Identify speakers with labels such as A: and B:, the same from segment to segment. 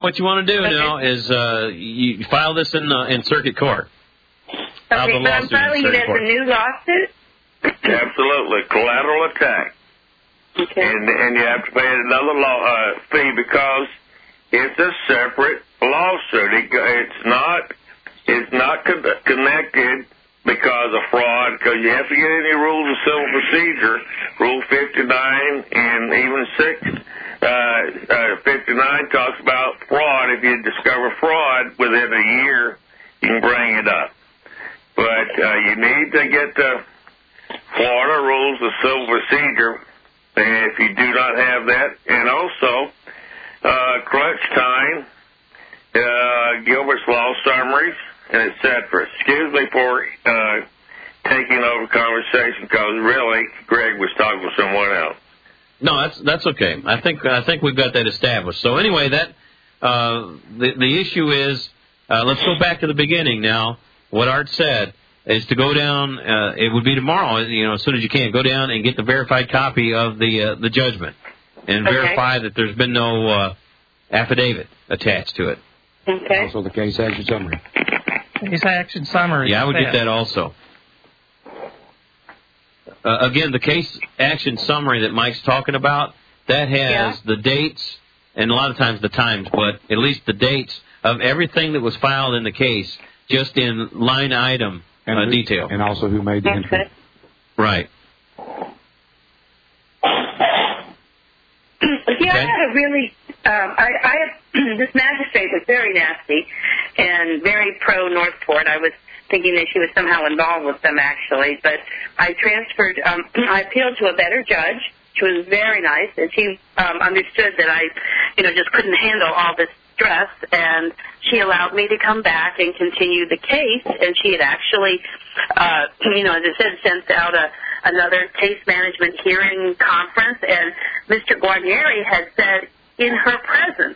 A: What you want to do now is you file this in circuit court.
B: Okay, but I'm filing it as a new lawsuit?
C: Absolutely. Collateral attack.
B: Okay.
C: And you have to pay another fee because it's a separate lawsuit. It's not connected because of fraud, because you have to get any rules of civil procedure, Rule 59 and even 59 talks about fraud. If you discover fraud within a year, you can bring it up. But you need to get the Florida Rules of Civil Procedure, and if you do not have that, and also crunch time, Gilbert's Law Summaries, and etc. Excuse me for taking over conversation, because really Greg was talking with someone else.
A: No, that's okay. I think we've got that established. So anyway, that the issue is, let's go back to the beginning now. What Art said is to go down. It would be tomorrow, as soon as you can, go down and get the verified copy of the judgment and verify that there's been no affidavit attached to it.
B: Okay.
D: Also the case action summary.
E: Case action summary.
A: Yeah, I would get that also. Again, the case action summary that Mike's talking about, that has the dates and a lot of times the times, but at least the dates of everything that was filed in the case, just in line item detail.
D: And also who made the entry.
A: Right.
B: I had a really, this magistrate was very nasty and very pro-Northport. I was thinking that she was somehow involved with them, actually. But I transferred, I appealed to a better judge. She was very nice, and she understood that I, just couldn't handle all this stress, and she allowed me to come back and continue the case, and she had actually, as I said, sent out another case management hearing conference, and Mr. Guarnieri had said in her presence,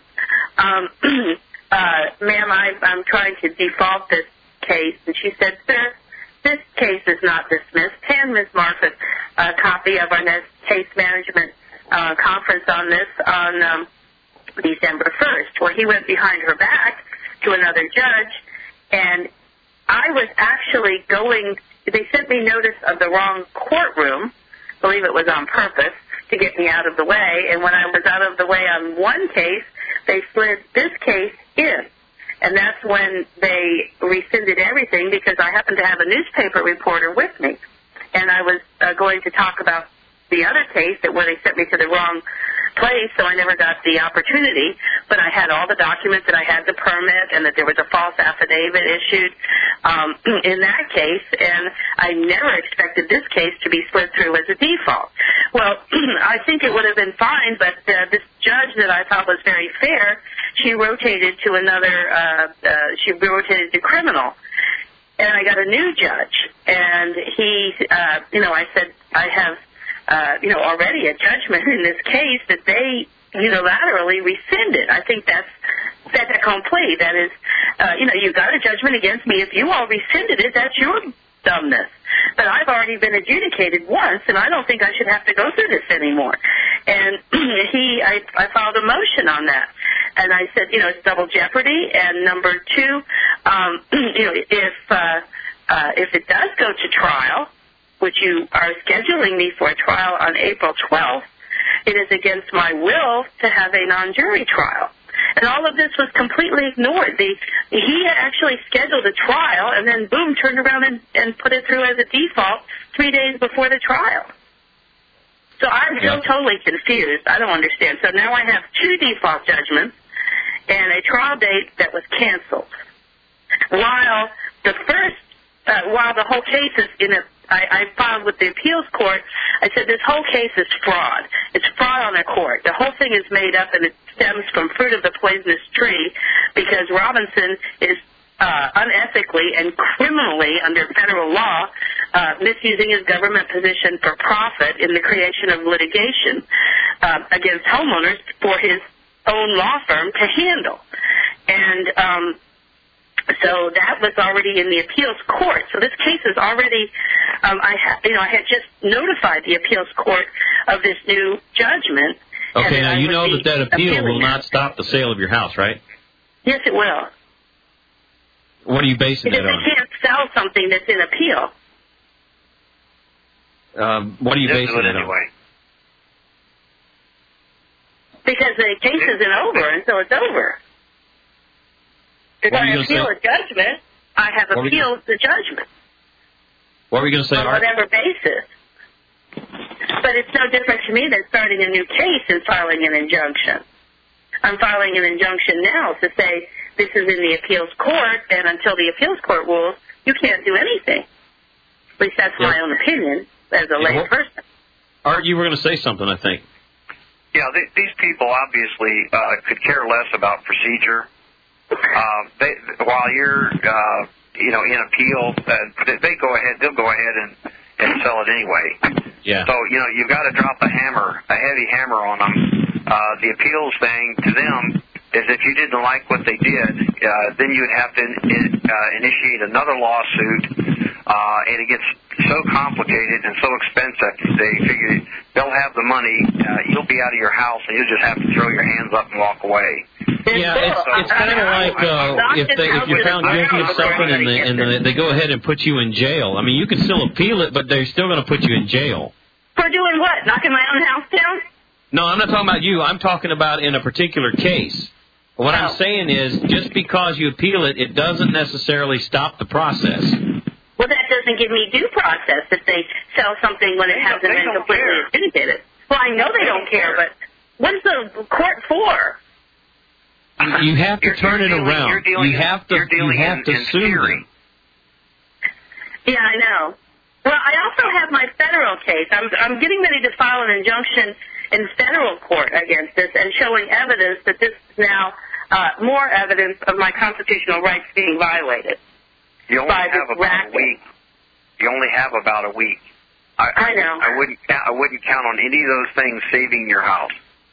B: ma'am, I'm trying to default this case. And she said, sir, this case is not dismissed. Hand Ms. Marford a copy of our next case management conference on this on December 1st, where he went behind her back to another judge, and I was actually they sent me notice of the wrong courtroom, I believe it was on purpose, to get me out of the way, and when I was out of the way on one case, they slid this case in. And that's when they rescinded everything, because I happened to have a newspaper reporter with me. And I was going to talk about the other case where they sent me to the wrong place, so I never got the opportunity. But I had all the documents, that I had the permit, and that there was a false affidavit issued in that case. And I never expected this case to be slid through as a default. Well, I think it would have been fine, but this judge that I thought was very fair, she rotated to she rotated to criminal. And I got a new judge, and he, I said, I have, already a judgment in this case that they unilaterally rescinded. I think that's fait accompli. That is, you got a judgment against me. If you all rescinded it, that's your dumbness. But I've already been adjudicated once, and I don't think I should have to go through this anymore. And I filed a motion on that. And I said, it's double jeopardy. And number two, if it does go to trial, which you are scheduling me for a trial on April 12th, it is against my will to have a non-jury trial. And all of this was completely ignored. He had actually scheduled a trial and then, boom, turned around and put it through as a default 3 days before the trial. So I'm still totally confused. I don't understand. So now I have 2 default judgments and a trial date that was canceled. While the whole case is I filed with the appeals court. I said this whole case is fraud. It's fraud on the court. The whole thing is made up, and it stems from fruit of the poisonous tree, because Robinson is unethically and criminally, under federal law, misusing his government position for profit in the creation of litigation against homeowners for his own law firm to handle. And so that was already in the appeals court. So this case is already, I had just notified the appeals court of this new judgment.
A: Okay, now you know that appeal will not stop the sale of your house, right?
B: Yes, it will.
A: What are you basing
B: Because
A: that on?
B: they can't sell something that's in appeal.
A: What are you basing it on?
F: Anyway.
B: Because the case isn't over until it's over. If
A: What were
B: I
A: you
B: appeal
A: gonna
B: a judgment, I have
A: What were you-
B: appealed the judgment
A: What were you going to say,
B: on
A: Art?
B: whatever basis. But it's no different to me than starting a new case and filing an injunction. I'm filing an injunction now to say this is in the appeals court, and until the appeals court rules, you can't do anything. At least that's my own opinion as a lay person.
A: Art, you were going to say something, I think.
F: Yeah, these people obviously could care less about procedure. While you're, in appeal, they'll go ahead and sell it anyway.
A: Yeah.
F: So, you've got to drop a heavy hammer on them. The appeals thing to them is if you didn't like what they did, then you would have to initiate another lawsuit, and it gets so complicated and so expensive, they figure they'll have the money, you'll be out of your house, and you'll just have to throw your hands up and walk away.
A: Yeah, it's kind of like if you're found guilty of something and they go ahead and put you in jail. I mean, you can still appeal it, but they're still going to put you in jail.
B: For doing what? Knocking my own house down?
A: No, I'm not talking about you. I'm talking about in a particular case. What I'm saying is, just because you appeal it, it doesn't necessarily stop the process.
B: Well, that doesn't give me due process if they sell something when it hasn't been completely adjudicated. Well, I know they don't care, but what's the court for?
A: You have to turn it around. You have to sue them.
B: Yeah, I know. Well, I also have my federal case. I'm getting ready to file an injunction in federal court against this and showing evidence that this is now more evidence of my constitutional rights being violated.
F: You only have about a week. You only have about a week.
B: I know.
F: I wouldn't count on any of those things saving your house.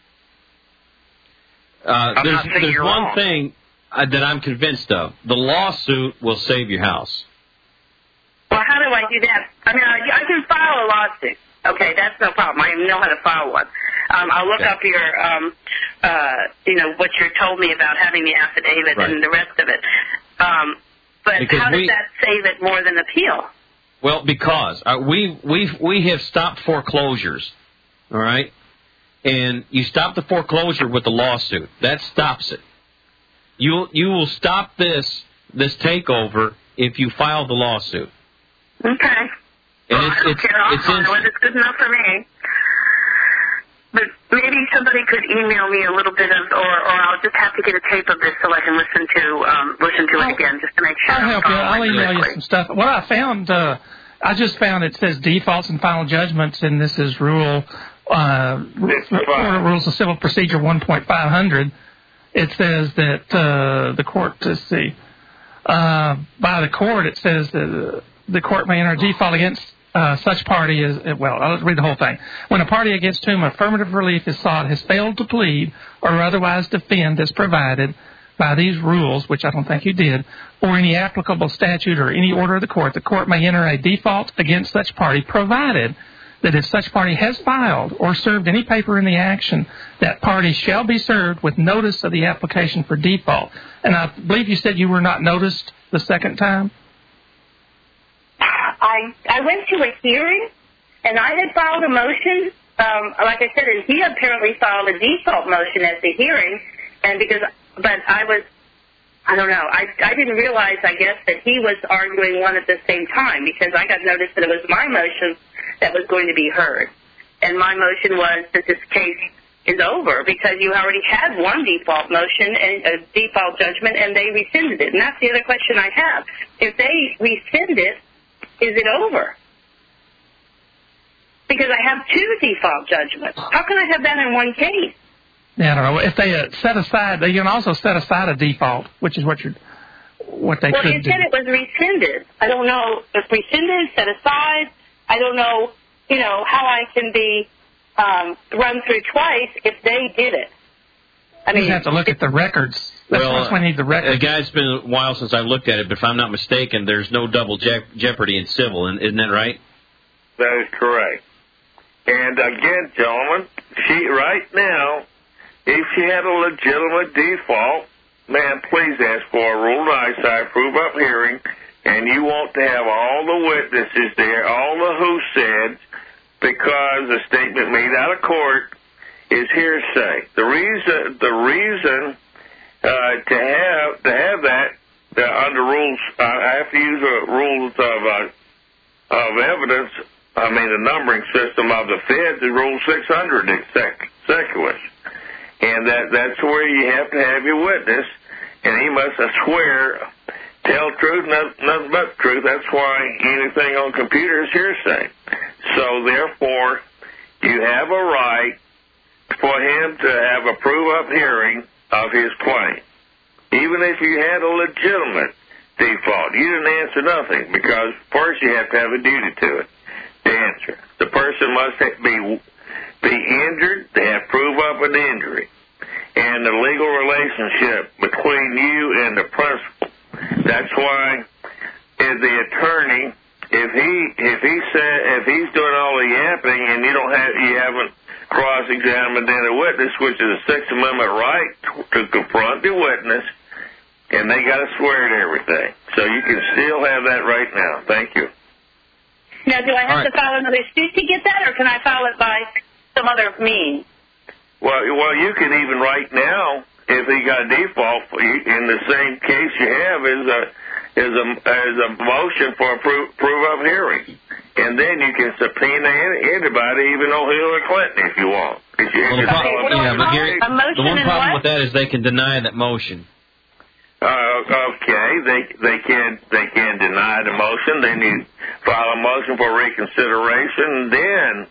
A: There's one thing that I'm convinced of. The lawsuit will save your house.
B: Well, how do I do that? I mean, I can file a lawsuit. Okay, that's no problem. I know how to file one. I'll look up your, what you told me about having the affidavit and the rest of it. But
A: because
B: how does that save it more than appeal?
A: Well, because we have stopped foreclosures, all right? And you stop the foreclosure with the lawsuit. That stops it. You will stop this takeover if you file the lawsuit.
B: Okay.
A: And
B: I don't care. I'll file it. It's good enough for me. But maybe somebody could email me a little bit of, or I'll just have to get a tape of this so I can listen to it again just to make sure.
E: I'll help you. I'll email you some stuff. What I found, I just found it says defaults and final judgments, and this is Rules of Civil Procedure 1.500. It says that the court, let's see, by the court, it says that the court may enter a default against such party as, well, I'll read the whole thing. When a party against whom affirmative relief is sought has failed to plead or otherwise defend as provided by these rules, which I don't think you did, or any applicable statute or any order of the court may enter a default against such party, provided that if such party has filed or served any paper in the action, that party shall be served with notice of the application for default. And I believe you said you were not noticed the second time?
B: I went to a hearing, and I had filed a motion, like I said, and he apparently filed a default motion at the hearing, but I don't know, I didn't realize, I guess, that he was arguing one at the same time, because I got notice that it was my motion that was going to be heard. And my motion was that this case is over, because you already had one default motion and a default judgment, and they rescinded it. And that's the other question I have. If they rescind it, is it over? Because I have two default judgments. How can I have that in one case?
E: Yeah, I don't know. If they set aside, they can also set aside a default, which is what they could do.
B: Well, you said it was rescinded. I don't know if rescinded, set aside. I don't know, how I can be run through twice if they did it. I mean,
E: you have to look at the records. That's why we need the records.
A: Guys, it's been a while since I looked at it, but if I'm not mistaken, there's no double jeopardy in civil, isn't that right?
C: That is correct. And again, gentlemen, right now, if she had a legitimate default, ma'am, please ask for a Rule 9 prove-up hearing, and you want to have all the witnesses there, all the who said, because a statement made out of court is hearsay. The reason to have that under rules, I have to use the rules of evidence. I mean, the numbering system of the Feds is Rule 600 sequus, and that's where you have to have your witness, and he must swear, tell truth, nothing but truth. That's why anything on computer is hearsay. So therefore, you have a right for him to have a prove-up hearing of his claim. Even if you had a legitimate default, you didn't answer nothing, because first you have to have a duty to it, to answer. The person must be injured, they have prove up an injury, and the legal relationship between you and the principal. That's why as the attorney, if he's doing all the yapping and you haven't cross-examined any witness, which is a Sixth Amendment right to confront the witness, and they got to swear to everything. So you can still have that right now. Thank you.
B: Now, do I have to file another suit to get that, or can I file it by some other means?
C: Well, you can even right now, if he got a default, in the same case you have is a motion for a prove-up hearing. And then you can subpoena anybody, even though Hillary Clinton, if you want.
A: But Gary, the one problem with that is they can deny that motion.
C: Okay, they can deny the motion. Then you file a motion for reconsideration. Then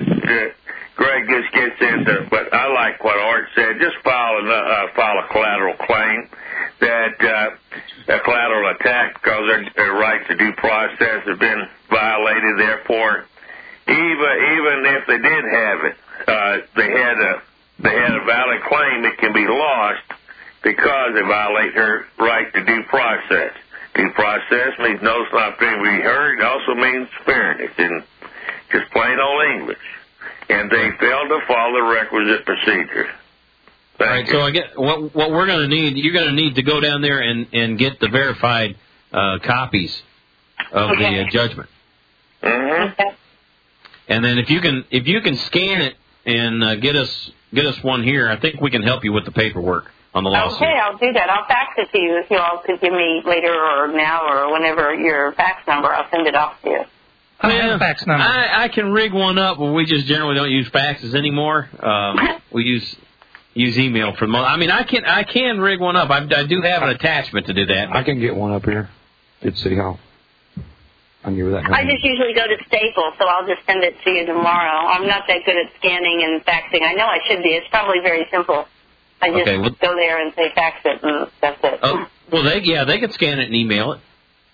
C: Greg just gets into, but I like what Art said. Just file a collateral claim that a collateral attack, because their right to due process has been violated. Therefore, even if they did have it, they had a valid claim. It can be lost because they violate her right to due process. Due process means no, it's not being reheard. It also means fairness in just plain old English. And they failed to follow the requisite procedure. Thank you.
A: So I get what we're going to need. You're going to need to go down there and get the verified copies of the judgment.
C: Mm-hmm.
B: Okay.
A: And then if you can scan it and get us one here, I think we can help you with the paperwork on the lawsuit.
B: Okay, I'll do that. I'll fax it to you if you all could give me later or now or whenever your fax number. I'll send it off to you.
E: I have a fax number.
A: I can rig one up, but we just generally don't use faxes anymore. We use email for the most. I mean, I can rig one up. I do have an attachment to do that.
D: I can get one up here at City Hall. I can give you that number.
B: I just usually go to Staples, so I'll just send it to you tomorrow. I'm not that good at scanning and faxing. I know I should be. It's probably very simple. I just go there and say fax it, and that's it.
A: Oh, well, they can scan it and email it.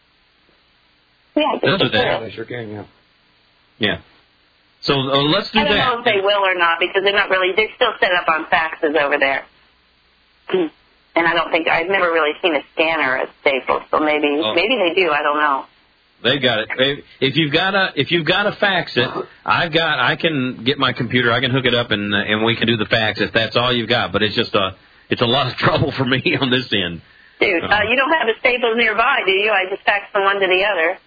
B: Yeah,
A: they'll do that.
D: Yeah, they sure can, yeah.
A: Yeah. So let's do that.
B: I don't know if they will or not, because they're still set up on faxes over there. And I've never really seen a scanner at Staples, so maybe they do, I don't know.
A: They got it. If you've got to fax it, I can get my computer, I can hook it up and we can do the fax if that's all you've got, but it's just it's a lot of trouble for me on this end.
B: Dude, you don't have a Staples nearby, do you? I just fax from one to the other.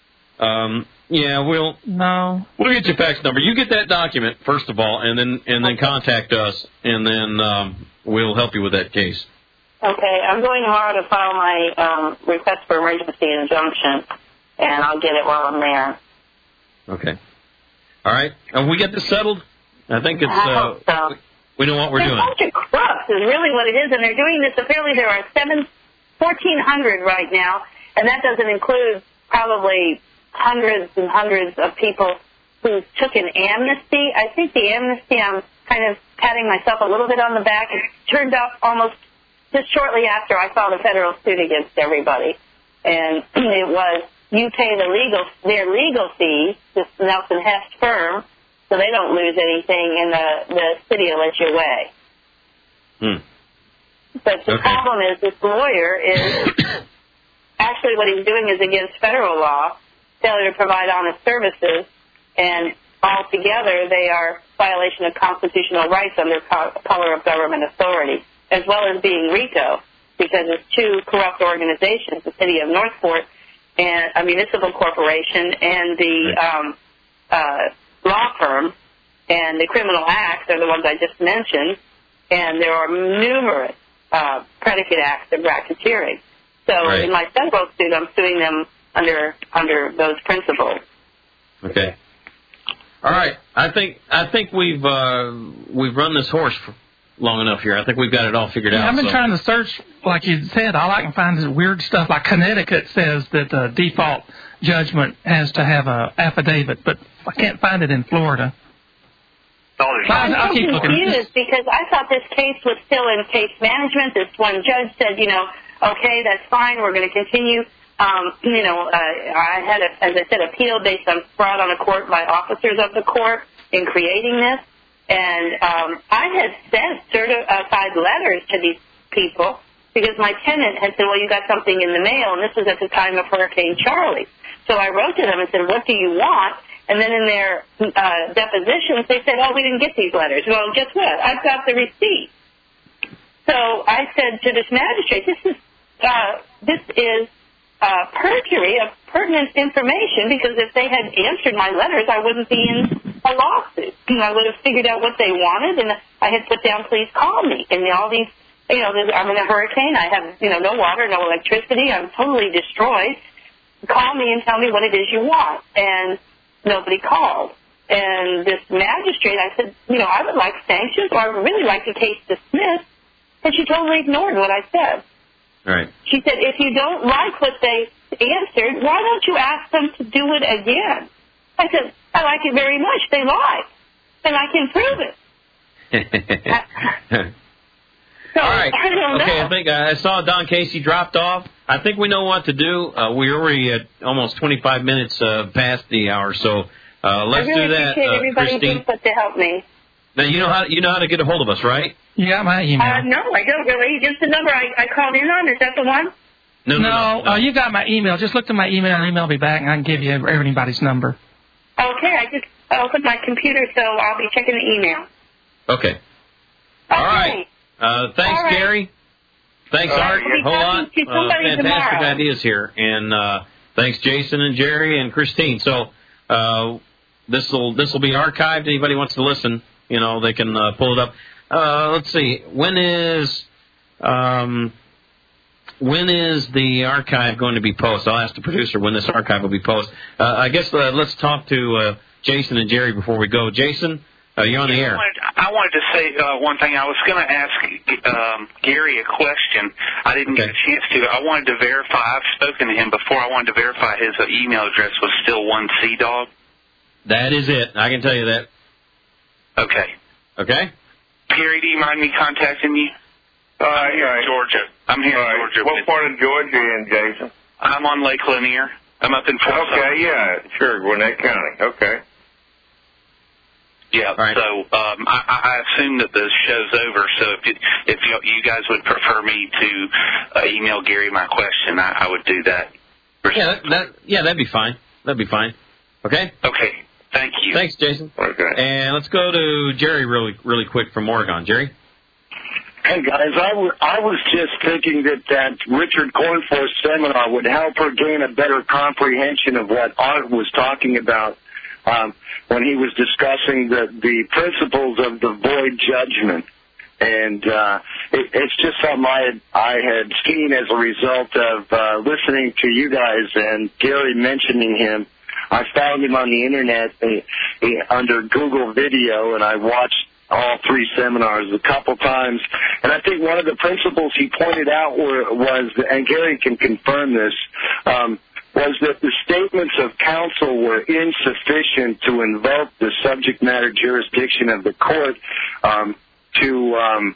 A: Yeah, we'll get your fax number. You get that document first of all, and then contact us, and then we'll help you with that case.
B: Okay, I'm going tomorrow to file my request for emergency injunction, and I'll get it while I'm there.
A: Okay. All right. And we get this settled? I think it's.
B: I hope so.
A: We know what we're doing.
B: They're a bunch of crooks is really what it is, and they're doing this. Apparently, there are 1,400 right now, and that doesn't include probably hundreds and hundreds of people who took an amnesty. I think the amnesty, I'm kind of patting myself a little bit on the back. It turned out almost just shortly after I filed a federal suit against everybody. And it was, you pay their legal fees, this Nelson Heft firm, so they don't lose anything, and the city will let you away. But the problem is this lawyer is actually what he's doing is against federal law, failure to provide honest services, and altogether they are violation of constitutional rights under color of government authority, as well as being RICO. because it's two corrupt organizations, the City of Northport and a municipal corporation and the law firm and the criminal acts are the ones I just mentioned, and there are numerous predicate acts of racketeering. So in my federal suit, I'm suing them under those principles.
A: Okay. All right. I think we've run this horse for long enough here. I think we've got it all figured out.
E: I've been trying to search, like you said. All I can find is weird stuff. Like Connecticut says that the default judgment has to have an affidavit, but I can't find it in Florida.
B: I'm confused because I thought this case was still in case management. This one judge said, okay, that's fine. We're going to continue. I had, as I said, appeal based on fraud on a court by officers of the court in creating this. And I had sent certified letters to these people because my tenant had said, well, you got something in the mail, and this was at the time of Hurricane Charlie. So I wrote to them and said, what do you want? And then in their depositions, they said, oh, we didn't get these letters. Well, guess what? I've got the receipt. So I said to this magistrate, this is perjury of pertinent information, because if they had answered my letters, I wouldn't be in a lawsuit. I would have figured out what they wanted, and I had put down, please call me. And all these, I'm in a hurricane. I have, no water, no electricity. I'm totally destroyed. Call me and tell me what it is you want. And nobody called. And this magistrate, I said, I would like sanctions, or I would really like the case dismissed. And she totally ignored what I said.
A: Right.
B: She said, if you don't like what they answered, why don't you ask them to do it again? I said, I like it very much. They lied. And I can prove it. So,
A: all right.
B: I don't know.
A: Okay, I think I saw Don Casey dropped off. I think we know what to do. We're already at almost 25 minutes past the hour, so let's do that.
B: I appreciate everybody's input to help me.
A: Now, you know how to get a hold of us, right?
E: You got my email.
B: No, I don't really. Just the number I called in on. Is that the one?
A: No.
E: You got my email. Just look to my email and email me back, and I can give you everybody's number.
B: Okay, I just opened my computer, so I'll be checking the email.
A: Okay. All right. Thanks, Gary. Thanks, Art. Hold on. Fantastic ideas here. And thanks, Jason and Jerry and Christine. So this will be archived. Anybody wants to listen, they can pull it up. Let's see. When is the archive going to be posted? I'll ask the producer when this archive will be posted. I guess let's talk to Jason and Jerry before we go. Jason, you're on the air.
G: I wanted to say one thing. I was going to ask Gary a question. I didn't get a chance to. I wanted to verify. I've spoken to him before. I wanted to verify his email address was still OneCDog.
A: That is it. I can tell you that.
G: Okay.
A: Okay?
G: Gary, do you mind me contacting you? I'm here in Georgia. I'm here in Georgia.
C: What part of Georgia are you in, Jason?
G: I'm on Lake Lanier. I'm up in Fort
C: Okay, yeah, sure, Gwinnett County. Okay.
G: Yeah,
A: right.
G: So I assume that the show's over, so if you guys would prefer me to email Gary my question, I would do that.
A: That'd be fine. That'd be fine. Okay?
G: Okay. Thank you.
A: Thanks, Jason.
C: Okay.
A: And let's go to Jerry really quick from Oregon. Jerry?
H: Hey, guys, I was just thinking that Richard Cornforth's seminar would help her gain a better comprehension of what Art was talking about when he was discussing the principles of the void judgment. And it's just something I had seen as a result of listening to you guys and Gary mentioning him. I found him on the Internet under Google Video, and I watched all three seminars a couple times. And I think one of the principles he pointed out was, and Gary can confirm this, was that the statements of counsel were insufficient to invoke the subject matter jurisdiction of the court to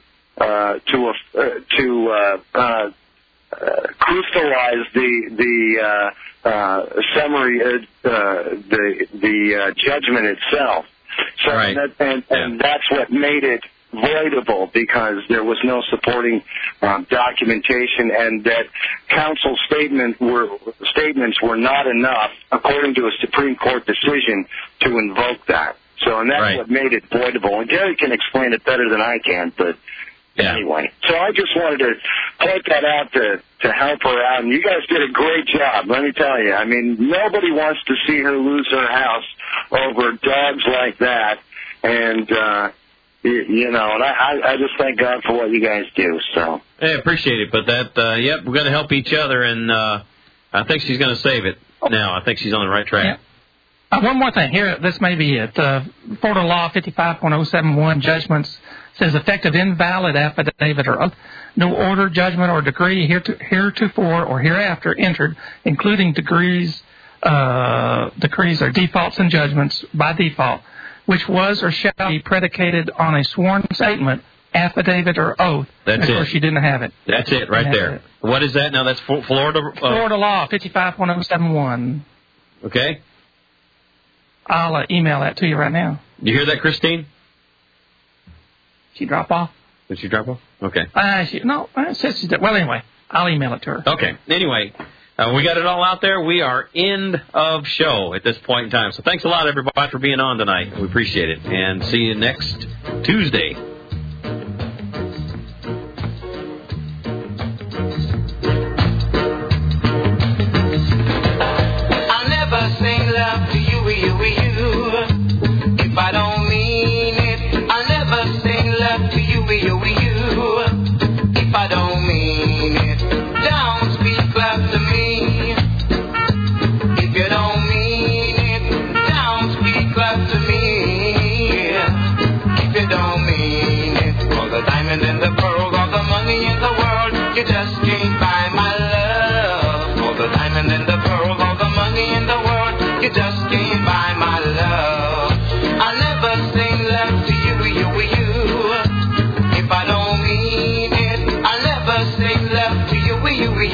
H: crystallize the summary, the judgment itself. So
A: right.
H: and that's what made it voidable, because there was no supporting documentation, and that counsel's statements were not enough, according to a Supreme Court decision, to invoke that. So, and that's what made it voidable. And Gary can explain it better than I can, but Anyway, so I just wanted to point that out to help her out. And you guys did a great job, let me tell you. I mean, nobody wants to see her lose her house over dogs like that. And, you know, and I just thank God for what you guys do. So.
A: I appreciate it, but that, yep, we're going to help each other, and I think she's going to save it now. I think she's on the right track.
E: Yeah. One more thing here. This may be it. Florida Law 55.071 judgments says effective invalid affidavit or oath, no order, judgment, or decree heretofore or hereafter entered, including decrees or defaults and judgments by default, which was or shall be predicated on a sworn statement, affidavit, or oath.
A: That's
E: of course,
A: it.
E: she didn't have it.
A: That's it right there. What is that now? That's Florida?
E: Florida Law 55.071.
A: Okay.
E: I'll email that to you right now.
A: You hear that, Christine?
E: She drop off?
A: Did she drop off? Okay.
E: It says she did. Well, anyway, I'll email it to her.
A: Okay. Anyway, we got it all out there. We are end of show at this point in time. So thanks a lot, everybody, for being on tonight. We appreciate it. And see you next Tuesday.
I: I'll never sing love to you, if I don't mean it. I'll never sing love to you, if I don't mean it. Don't speak love to me if you don't mean it. Don't speak love to me if you don't mean it. All the diamond and the pearl, all the money in the world, you just can't buy my love. All the diamond and the pearl, all the money in the world, you just can't buy my love. I'll never sing love to you, if I don't mean it. I'll never sing love to you,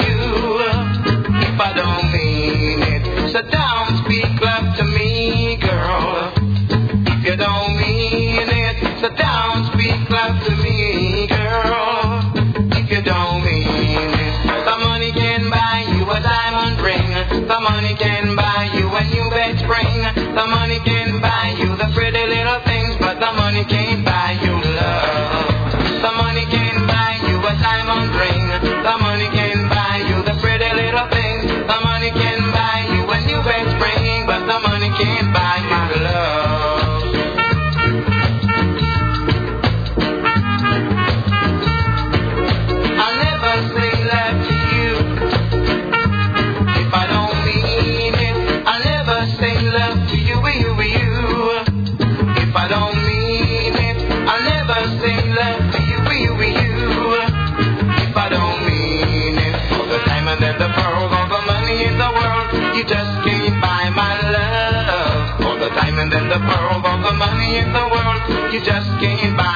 I: if I don't mean it. So don't speak love to me, girl, if you don't mean it. So don't speak love to me, girl, if you don't mean it. The money can buy you a diamond ring. The money can buy you a new bed spring. The money can buy you the pretty little things, but the money can't buy you love. The money can buy you a diamond ring. The money can buy you the pretty little things. The money can buy you a new bed spring, but the money can't buy you love. I'll never say love to you if I don't mean it. I'll never say love to you, if I don't mean it. I'll never say love to you, if I don't mean it. All the diamond and the pearl, all the money in the world, you just can't buy my love. All the diamond and the pearl, all the money in the world, you just can't buy